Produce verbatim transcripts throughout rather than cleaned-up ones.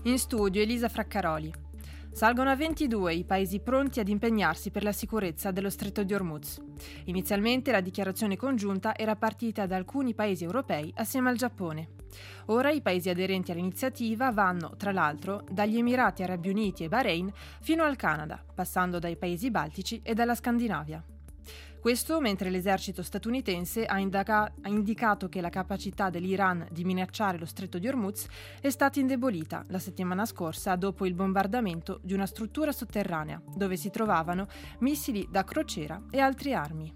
In studio Elisa Fraccaroli. Salgono a ventidue i paesi pronti ad impegnarsi per la sicurezza dello Stretto di Hormuz. Inizialmente la dichiarazione congiunta era partita da alcuni paesi europei assieme al Giappone. Ora i paesi aderenti all'iniziativa vanno, tra l'altro, dagli Emirati Arabi Uniti e Bahrain fino al Canada, passando dai paesi baltici e dalla Scandinavia. Questo mentre l'esercito statunitense ha, indaga- ha indicato che la capacità dell'Iran di minacciare lo Stretto di Hormuz è stata indebolita la settimana scorsa dopo il bombardamento di una struttura sotterranea dove si trovavano missili da crociera e altre armi.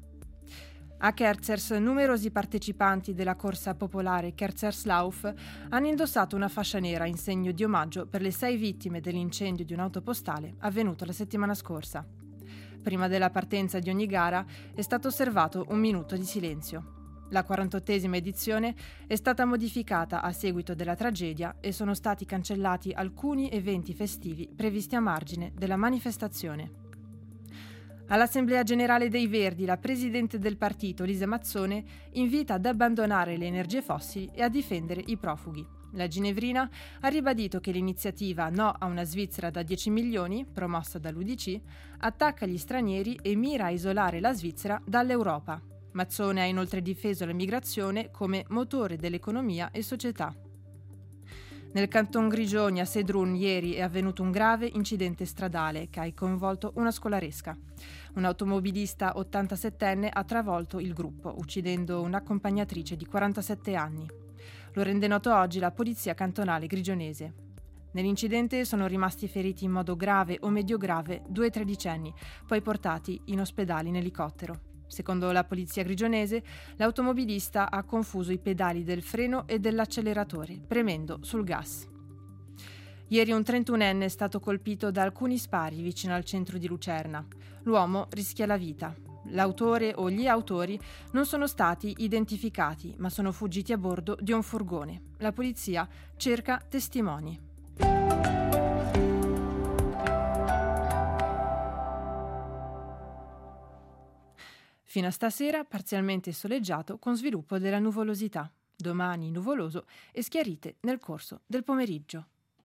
A Kerzers numerosi partecipanti della corsa popolare Kerzerslauf hanno indossato una fascia nera in segno di omaggio per le sei vittime dell'incendio di un'auto postale avvenuto la settimana scorsa. Prima della partenza di ogni gara è stato osservato un minuto di silenzio. La quarantottesima edizione è stata modificata a seguito della tragedia e sono stati cancellati alcuni eventi festivi previsti a margine della manifestazione. All'Assemblea Generale dei Verdi, la presidente del partito, Lisa Mazzone, invita ad abbandonare le energie fossili e a difendere i profughi. La ginevrina ha ribadito che l'iniziativa No a una Svizzera da dieci milioni, promossa dall'U D C, attacca gli stranieri e mira a isolare la Svizzera dall'Europa. Mazzone ha inoltre difeso la migrazione come motore dell'economia e società. Nel canton Grigioni a Sedrun ieri è avvenuto un grave incidente stradale che ha coinvolto una scolaresca. Un automobilista ottantasettenne ha travolto il gruppo, uccidendo un'accompagnatrice di quarantasette anni. Lo rende noto oggi la polizia cantonale grigionese. Nell'incidente sono rimasti feriti in modo grave o medio grave due tredicenni, poi portati in ospedale in elicottero. Secondo la polizia grigionese, l'automobilista ha confuso i pedali del freno e dell'acceleratore, premendo sul gas. Ieri un trentunenne è stato colpito da alcuni spari vicino al centro di Lucerna. L'uomo rischia la vita. L'autore o gli autori non sono stati identificati, ma sono fuggiti a bordo di un furgone. La polizia cerca testimoni. Fino a stasera parzialmente soleggiato con sviluppo della nuvolosità. Domani nuvoloso e schiarite nel corso del pomeriggio.